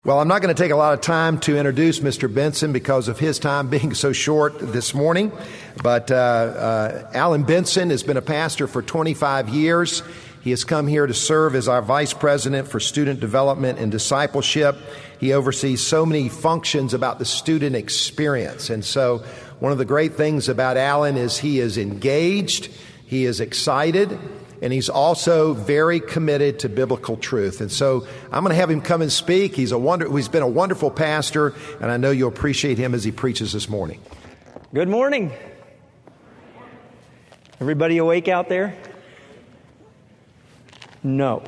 Well, I'm not going to take a lot of time to introduce Mr. Benson because of his time being so short this morning. But Alan Benson has been a pastor for 25 years. He has come here to serve as our Vice President for Student Development and Discipleship. He oversees so many functions about the student experience. And so one of the great things about Alan is he is engaged, he is excited, and he's also very committed to biblical truth. And so I'm going to have him come and speak. He's been a wonderful pastor, and I know you'll appreciate him as he preaches this morning. Good morning. Everybody awake out there? No.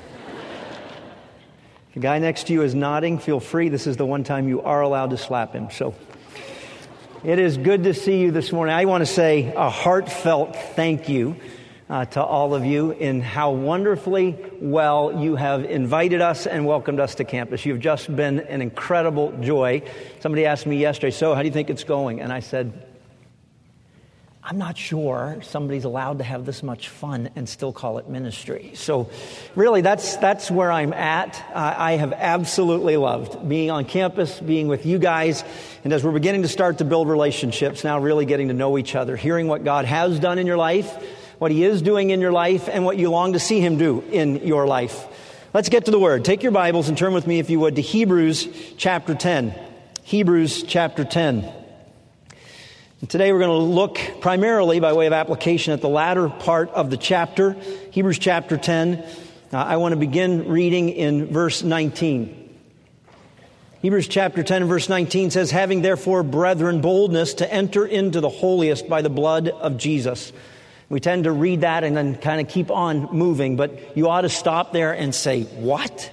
The guy next to you is nodding. Feel free. This is the one time you are allowed to slap him. So it is good to see you this morning. I want to say a heartfelt thank you to all of you in how wonderfully well you have invited us and welcomed us to campus. You've just been an incredible joy. Somebody asked me yesterday, so how do you think it's going? And I said, I'm not sure somebody's allowed to have this much fun and still call it ministry. So really, that's where I'm at. I have absolutely loved being on campus, being with you guys, and as we're beginning to start to build relationships, now really getting to know each other, hearing what God has done in your life, what He is doing in your life, and what you long to see Him do in your life. Let's get to the Word. Take your Bibles and turn with me, if you would, to Hebrews chapter 10. Hebrews chapter 10. And today we're going to look primarily, by way of application, at the latter part of the chapter, Hebrews chapter 10. I want to begin reading in verse 19. Hebrews chapter 10 and verse 19 says, having therefore, brethren, boldness to enter into the holiest by the blood of Jesus. We tend to read that and then kind of keep on moving, but you ought to stop there and say, what?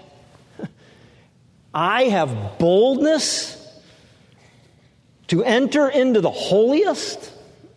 I have boldness to enter into the holiest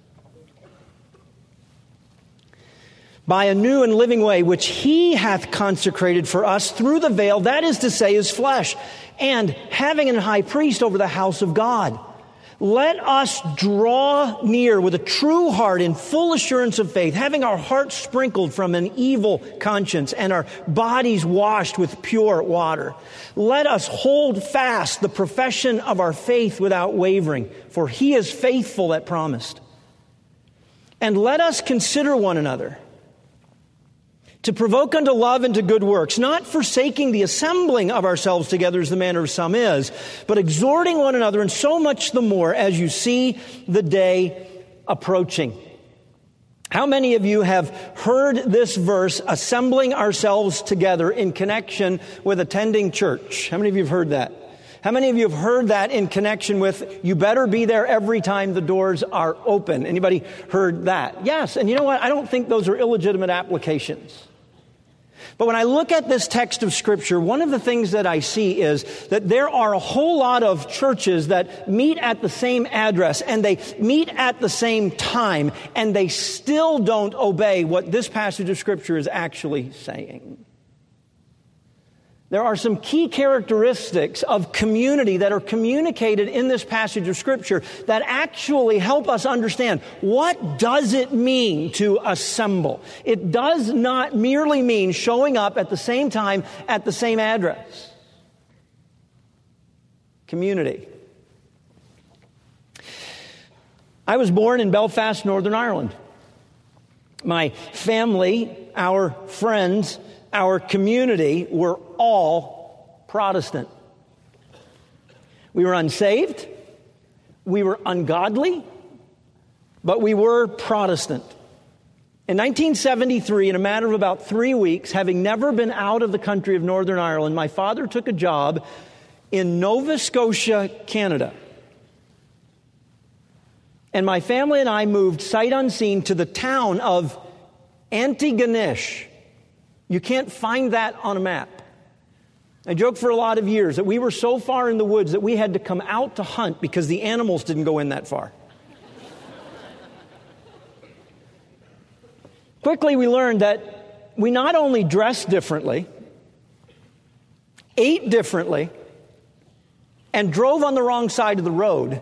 by a new and living way, which He hath consecrated for us through the veil, that is to say, His flesh, and having an high priest over the house of God. Let us draw near with a true heart in full assurance of faith, having our hearts sprinkled from an evil conscience and our bodies washed with pure water. Let us hold fast the profession of our faith without wavering, for He is faithful that promised. And let us consider one another to provoke unto love and to good works, not forsaking the assembling of ourselves together as the manner of some is, but exhorting one another, and so much the more as you see the day approaching. How many of you have heard this verse, assembling ourselves together, in connection with attending church? How many of you have heard that? How many of you have heard that in connection with, you better be there every time the doors are open? Anybody heard that? Yes, and you know what? I don't think those are illegitimate applications. But when I look at this text of Scripture, one of the things that I see is that there are a whole lot of churches that meet at the same address, and they meet at the same time, and they still don't obey what this passage of Scripture is actually saying. There are some key characteristics of community that are communicated in this passage of Scripture that actually help us understand, what does it mean to assemble? It does not merely mean showing up at the same time at the same address. Community. I was born in Belfast, Northern Ireland. My family, our friends, our community were all Protestant. We were unsaved, we were ungodly, but we were Protestant. In 1973, in a matter of about 3 weeks, having never been out of the country of Northern Ireland, my father took a job in Nova Scotia, Canada. And my family and I moved sight unseen to the town of Antigonish. You can't find that on a map. I joked for a lot of years that we were so far in the woods that we had to come out to hunt because the animals didn't go in that far. Quickly we learned that we not only dressed differently, ate differently, and drove on the wrong side of the road.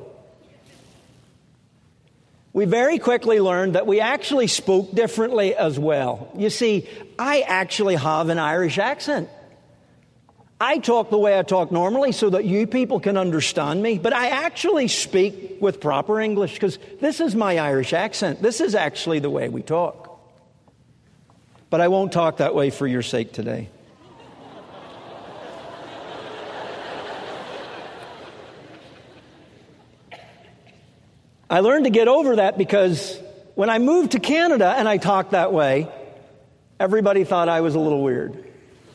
We very quickly learned that we actually spoke differently as well. You see, I actually have an Irish accent. I talk the way I talk normally so that you people can understand me, but I actually speak with proper English because this is my Irish accent. This is actually the way we talk. But I won't talk that way for your sake today. I learned to get over that because when I moved to Canada and I talked that way, everybody thought I was a little weird.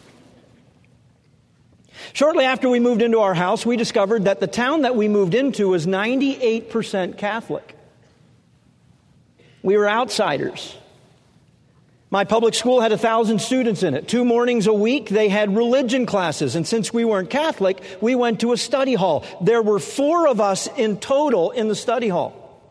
Shortly after we moved into our house, we discovered that the town that we moved into was 98% Catholic. We were outsiders. My public school had 1,000 students in it. 2 mornings a week, they had religion classes. And since we weren't Catholic, we went to a study hall. There were 4 of us in total in the study hall.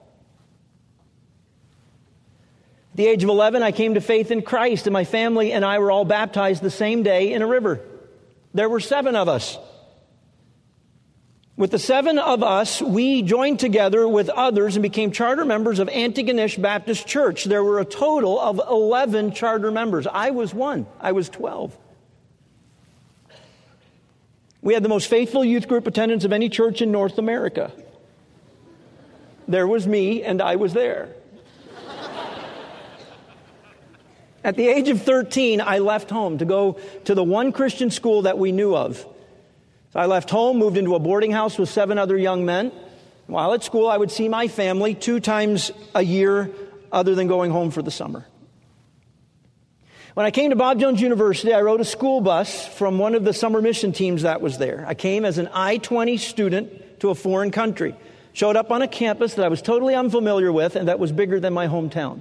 At the age of 11, I came to faith in Christ, and my family and I were all baptized the same day in a river. There were 7 of us. With the 7 of us, we joined together with others and became charter members of Antigonish Baptist Church. There were a total of 11 charter members. I was one. I was 12. We had the most faithful youth group attendance of any church in North America. There was me, and I was there. At the age of 13, I left home to go to the one Christian school that we knew of. So I left home, moved into a boarding house with 7 other young men. While at school, I would see my family 2 times a year other than going home for the summer. When I came to Bob Jones University, I rode a school bus from one of the summer mission teams that was there. I came as an I-20 student to a foreign country. Showed up on a campus that I was totally unfamiliar with and that was bigger than my hometown.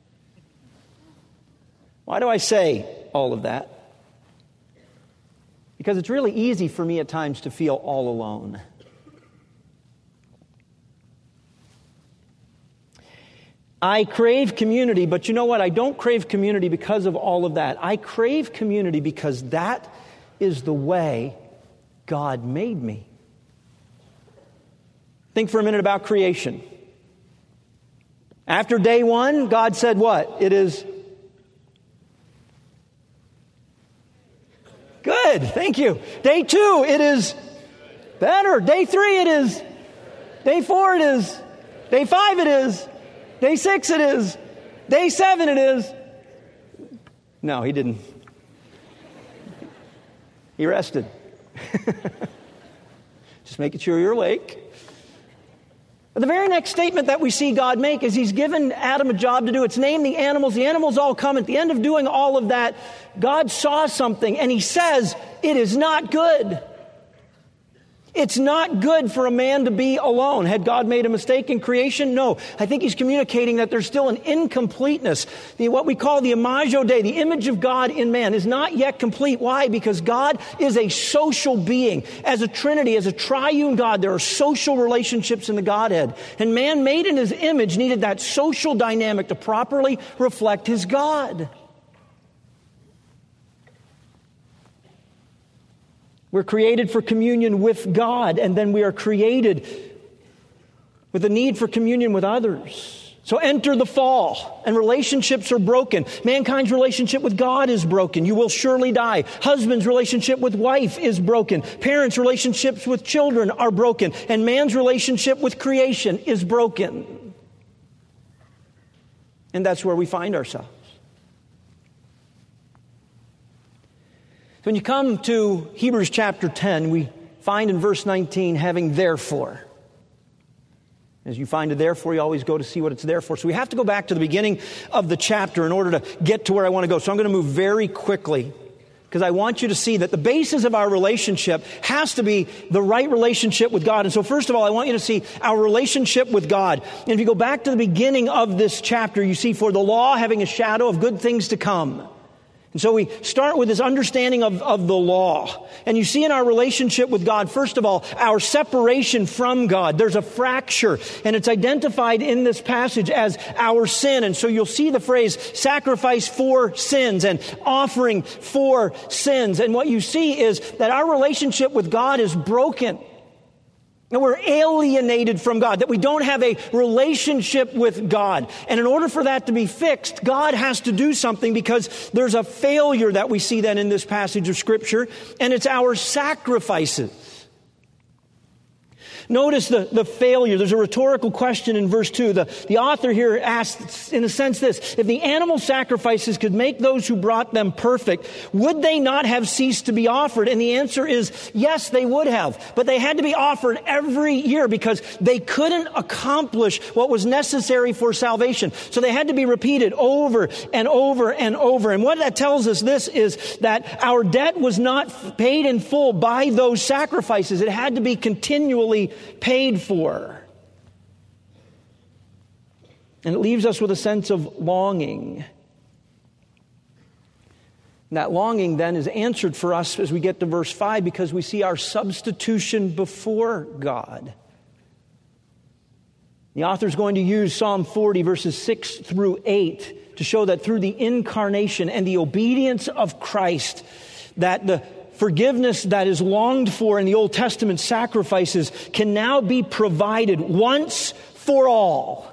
Why do I say all of that? Because it's really easy for me at times to feel all alone. I crave community, but you know what? I don't crave community because of all of that. I crave community because that is the way God made me. Think for a minute about creation. After day 1, God said what? It is good. Thank you. Day 2, it is better. Day 3, it is. Day 4, it is. Day 5, it is. Day 6, it is. Day 7, it is. No, he didn't. He rested. Just making sure you're awake. But the very next statement that we see God make is He's given Adam a job to do. It's name the animals. The animals all come. At the end of doing all of that, God saw something and He says, it is not good. It's not good for a man to be alone. Had God made a mistake in creation? No. I think He's communicating that there's still an incompleteness. What we call the imago Dei, the image of God in man, is not yet complete. Why? Because God is a social being. As a Trinity, as a triune God, there are social relationships in the Godhead. And man made in His image needed that social dynamic to properly reflect His God. We're created for communion with God, and then we are created with a need for communion with others. So enter the fall, and relationships are broken. Mankind's relationship with God is broken. You will surely die. Husband's relationship with wife is broken. Parents' relationships with children are broken. And man's relationship with creation is broken. And that's where we find ourselves. When you come to Hebrews chapter 10, we find in verse 19, having therefore. As you find a therefore, you always go to see what it's there for. So we have to go back to the beginning of the chapter in order to get to where I want to go. So I'm going to move very quickly because I want you to see that the basis of our relationship has to be the right relationship with God. And so first of all, I want you to see our relationship with God. And if you go back to the beginning of this chapter, you see, for the law having a shadow of good things to come. And so we start with this understanding of the law. And you see in our relationship with God, first of all, our separation from God. There's a fracture, and it's identified in this passage as our sin. And so you'll see the phrase sacrifice for sins and offering for sins. And what you see is that our relationship with God is broken. And we're alienated from God, that we don't have a relationship with God. And in order for that to be fixed, God has to do something, because there's a failure that we see then in this passage of Scripture, and it's our sacrifices. Notice the failure. There's a rhetorical question in verse 2. The author here asks, in a sense, this: if the animal sacrifices could make those who brought them perfect, would they not have ceased to be offered? And the answer is yes, they would have. But they had to be offered every year because they couldn't accomplish what was necessary for salvation. So they had to be repeated over and over and over. And what that tells us this is that our debt was not paid in full by those sacrifices. It had to be continually paid for. And it leaves us with a sense of longing. And that longing then is answered for us as we get to verse 5, because we see our substitution before God. The author is going to use Psalm 40 verses 6 through 8 to show that through the incarnation and the obedience of Christ, that the forgiveness that is longed for in the Old Testament sacrifices can now be provided once for all.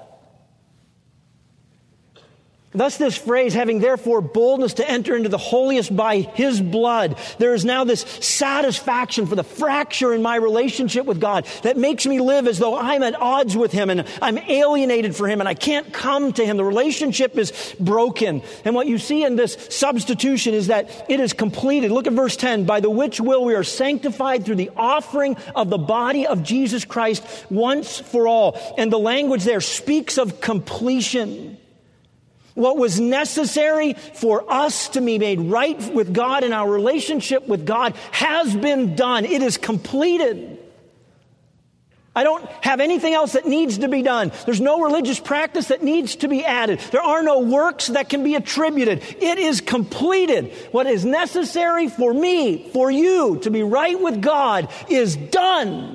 Thus this phrase, having therefore boldness to enter into the holiest by His blood. There is now this satisfaction for the fracture in my relationship with God that makes me live as though I'm at odds with Him and I'm alienated for Him and I can't come to Him. The relationship is broken. And what you see in this substitution is that it is completed. Look at verse 10. By the which will we are sanctified through the offering of the body of Jesus Christ once for all. And the language there speaks of completion. What was necessary for us to be made right with God in our relationship with God has been done. It is completed. I don't have anything else that needs to be done. There's no religious practice that needs to be added. There are no works that can be attributed. It is completed. What is necessary for me, for you to be right with God is done.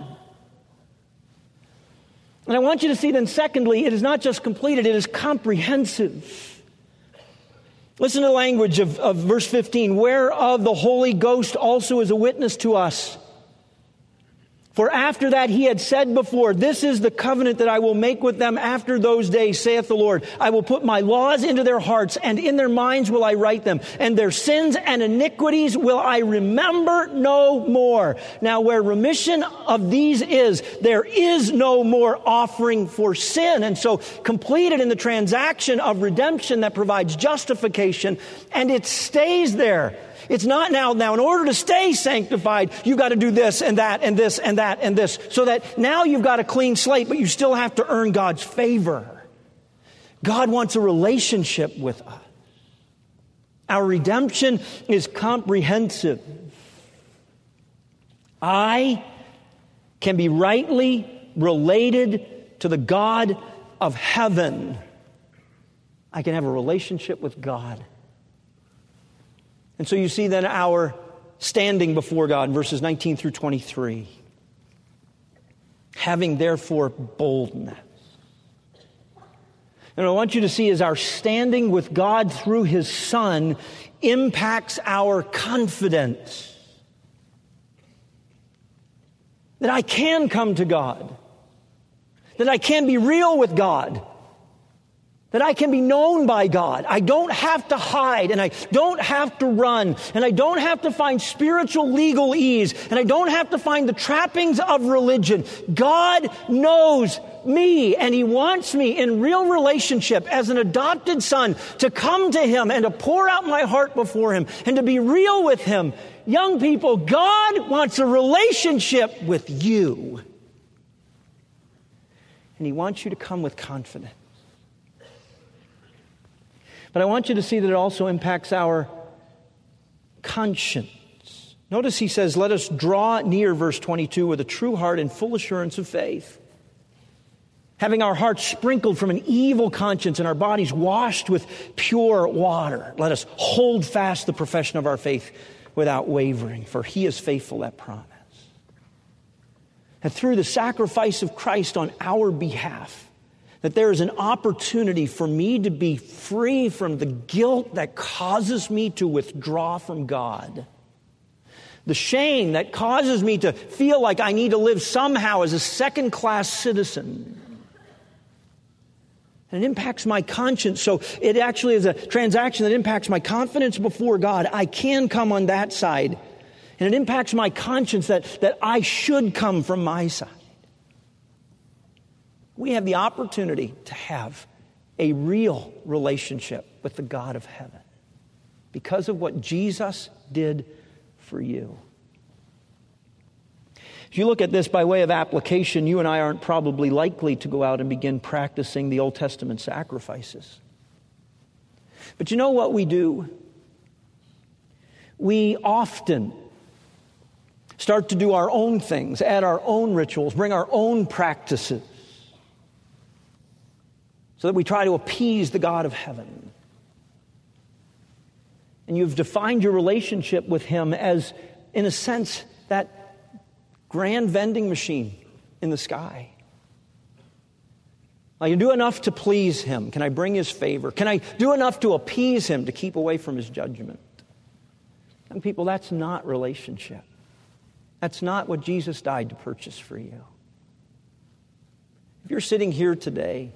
And I want you to see then, secondly, it is not just completed, it is comprehensive. Listen to the language of verse 15. Whereof the Holy Ghost also is a witness to us. For after that He had said before, this is the covenant that I will make with them after those days, saith the Lord. I will put my laws into their hearts, and in their minds will I write them. And their sins and iniquities will I remember no more. Now where remission of these is, there is no more offering for sin. And so completed in the transaction of redemption that provides justification, and it stays there. It's not now in order to stay sanctified, you've got to do this and that and this and that and this. So that now you've got a clean slate, but you still have to earn God's favor. God wants a relationship with us. Our redemption is comprehensive. I can be rightly related to the God of heaven. I can have a relationship with God. And so you see then our standing before God in verses 19 through 23. Having therefore boldness. And what I want you to see is our standing with God through His Son impacts our confidence. That I can come to God. That I can be real with God. That I can be known by God. I don't have to hide, and I don't have to run, and I don't have to find spiritual legal ease, and I don't have to find the trappings of religion. God knows me, and He wants me in real relationship as an adopted son to come to Him and to pour out my heart before Him and to be real with Him. Young people, God wants a relationship with you. And He wants you to come with confidence. But I want you to see that it also impacts our conscience. Notice he says, let us draw near, verse 22, with a true heart and full assurance of faith. Having our hearts sprinkled from an evil conscience and our bodies washed with pure water. Let us hold fast the profession of our faith without wavering, for He is faithful that promise. And through the sacrifice of Christ on our behalf, that there is an opportunity for me to be free from the guilt that causes me to withdraw from God. The shame that causes me to feel like I need to live somehow as a second-class citizen. And it impacts my conscience. So it actually is a transaction that impacts my confidence before God. I can come on that side. And it impacts my conscience that I should come from my side. We have the opportunity to have a real relationship with the God of heaven because of what Jesus did for you. If you look at this by way of application, you and I aren't probably likely to go out and begin practicing the Old Testament sacrifices. But you know what we do? We often start to do our own things, add our own rituals, bring our own practices, so that we try to appease the God of heaven. And you've defined your relationship with Him as, in a sense, that grand vending machine in the sky. I can do enough to please Him. Can I bring His favor? Can I do enough to appease Him to keep away from His judgment? Young people, that's not relationship. That's not what Jesus died to purchase for you. If you're sitting here today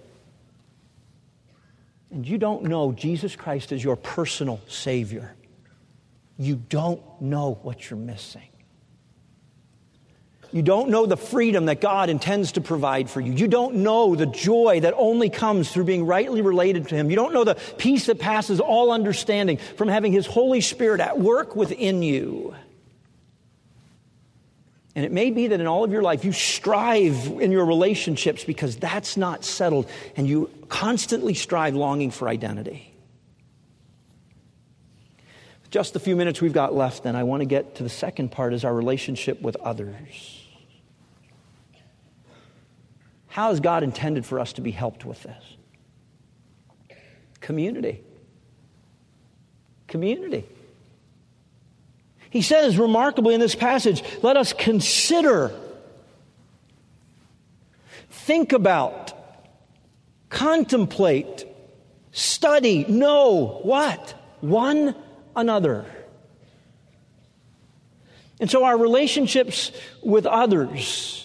and you don't know Jesus Christ as your personal Savior, you don't know what you're missing. You don't know the freedom that God intends to provide for you. You don't know the joy that only comes through being rightly related to Him. You don't know the peace that passes all understanding from having His Holy Spirit at work within you. And it may be that in all of your life you strive in your relationships because that's not settled, and you constantly strive longing for identity. Just the few minutes we've got left, then I want to get to the second part, is our relationship with others. How has God intended for us to be helped with this? Community. Community. He says remarkably in this passage, let us consider, think about, contemplate, study, know what? One another. And so our relationships with others,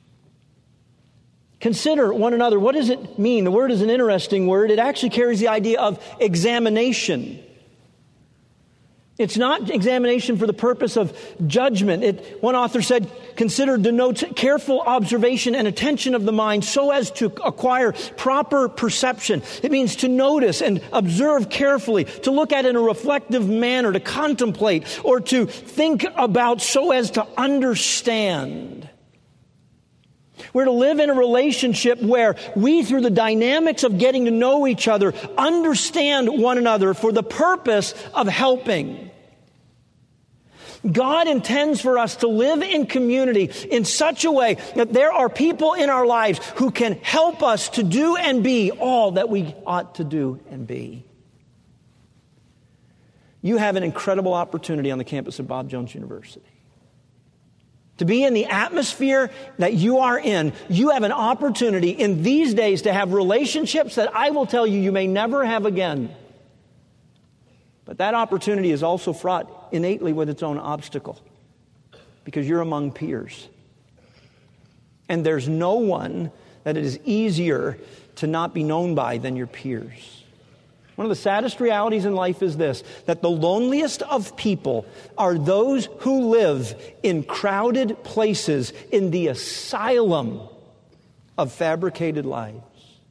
consider one another. What does it mean? The word is an interesting word. It actually carries the idea of examination. It's not examination for the purpose of judgment. One author said, consider denotes careful observation and attention of the mind so as to acquire proper perception. It means to notice and observe carefully, to look at in a reflective manner, to contemplate, or to think about so as to understand. We're to live in a relationship where we, through the dynamics of getting to know each other, understand one another for the purpose of helping. God intends for us to live in community in such a way that there are people in our lives who can help us to do and be all that we ought to do and be. You have an incredible opportunity on the campus of Bob Jones University. To be in the atmosphere that you are in, you have an opportunity in these days to have relationships that I will tell you may never have again. But that opportunity is also fraught innately with its own obstacle because you're among peers. And there's no one that it is easier to not be known by than your peers. One of the saddest realities in life is this, that the loneliest of people are those who live in crowded places in the asylum of fabricated lives.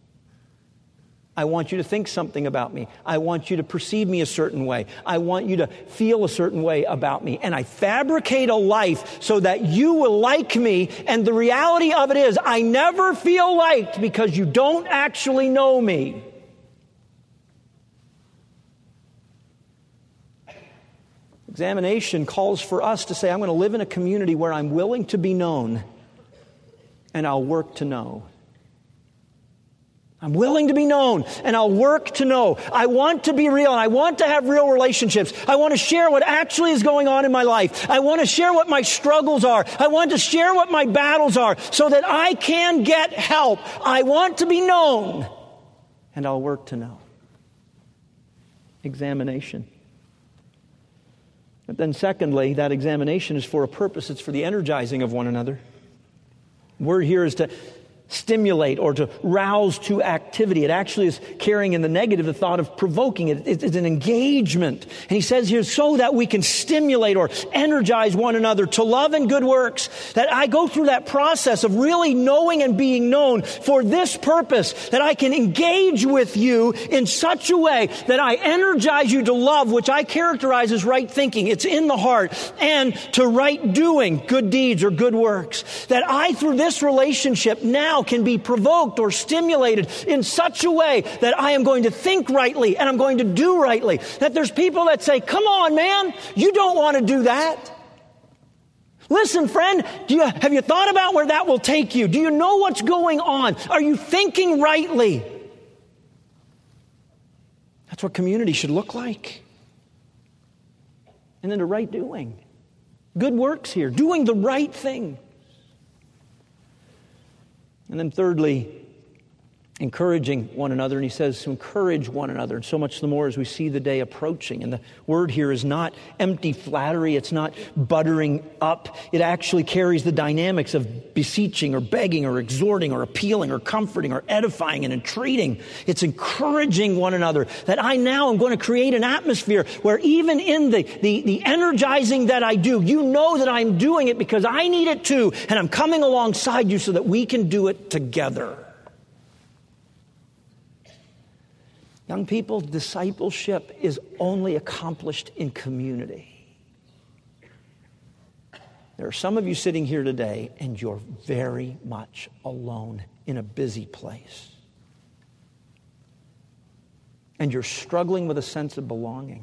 I want you to think something about me. I want you to perceive me a certain way. I want you to feel a certain way about me. And I fabricate a life so that you will like me. And the reality of it is, I never feel liked because you don't actually know me. Examination calls for us to say, I'm going to live in a community where I'm willing to be known and I'll work to know. I'm willing to be known and I'll work to know. I want to be real and I want to have real relationships. I want to share what actually is going on in my life. I want to share what my struggles are. I want to share what my battles are so that I can get help. I want to be known and I'll work to know. Examination. But then secondly, that examination is for a purpose. It's for the energizing of one another. The word here is to stimulate or to rouse to activity. It actually is carrying in the negative the thought of provoking. It's an engagement. And he says here, so that we can stimulate or energize one another to love and good works. That I go through that process of really knowing and being known for this purpose. That I can engage with you in such a way that I energize you to love, which I characterize as right thinking. It's in the heart. And to right doing, good deeds or good works. That I, through this relationship, now can be provoked or stimulated in such a way that I am going to think rightly and I'm going to do rightly. That there's people that say, come on, man, you don't want to do that. Listen, friend, have you thought about where that will take you? Do you know what's going on? Are you thinking rightly? That's what community should look like. And then the right doing. Good works here, doing the right thing. And then thirdly, encouraging one another. And he says to encourage one another. And so much the more as we see the day approaching. And the word here is not empty flattery. It's not buttering up. It actually carries the dynamics of beseeching or begging or exhorting or appealing or comforting or edifying and entreating. It's encouraging one another. That I now am going to create an atmosphere where even in the energizing that I do, you know that I'm doing it because I need it too. And I'm coming alongside you so that we can do it together. Young people, discipleship is only accomplished in community. There are some of you sitting here today and you're very much alone in a busy place. And you're struggling with a sense of belonging.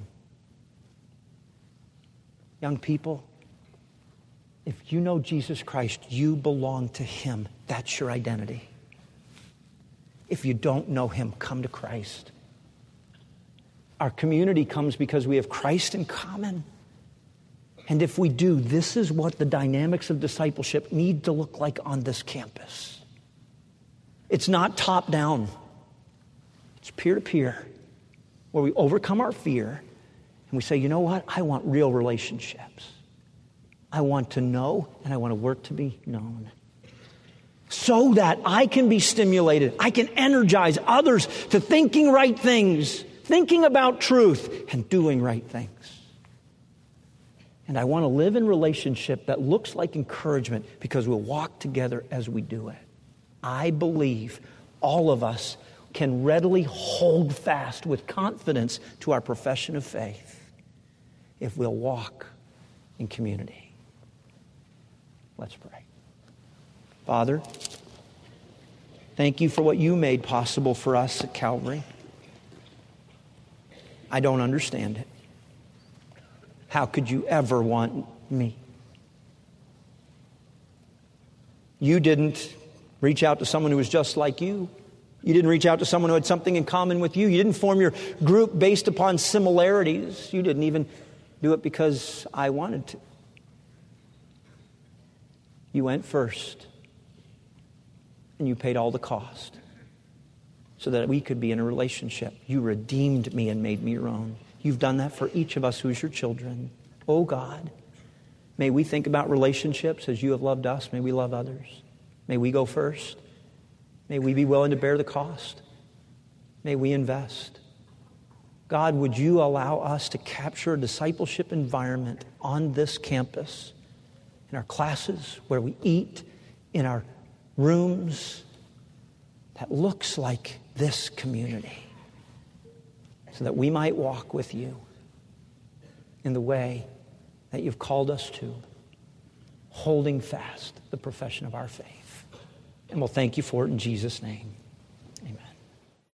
Young people, if you know Jesus Christ, you belong to Him. That's your identity. If you don't know Him, come to Christ. Our community comes because we have Christ in common. And if we do, this is what the dynamics of discipleship need to look like on this campus. It's not top down. It's peer to peer, where we overcome our fear and we say, you know what? I want real relationships. I want to know and I want to work to be known. So that I can be stimulated. I can energize others to thinking right things. Thinking about truth and doing right things. And I want to live in relationship that looks like encouragement because we'll walk together as we do it. I believe all of us can readily hold fast with confidence to our profession of faith if we'll walk in community. Let's pray. Father, thank you for what you made possible for us at Calvary. I don't understand it. How could you ever want me? You didn't reach out to someone who was just like you. You didn't reach out to someone who had something in common with you. You didn't form your group based upon similarities. You didn't even do it because I wanted to. You went first. And you paid all the cost. So that we could be in a relationship. You redeemed me and made me your own. You've done that for each of us who's your children. Oh God, may we think about relationships as you have loved us. May we love others. May we go first. May we be willing to bear the cost. May we invest. God, would you allow us to capture a discipleship environment on this campus, in our classes, where we eat, in our rooms, that looks like this community, so that we might walk with you in the way that you've called us to, holding fast the profession of our faith. And we'll thank you for it in Jesus' name. Amen.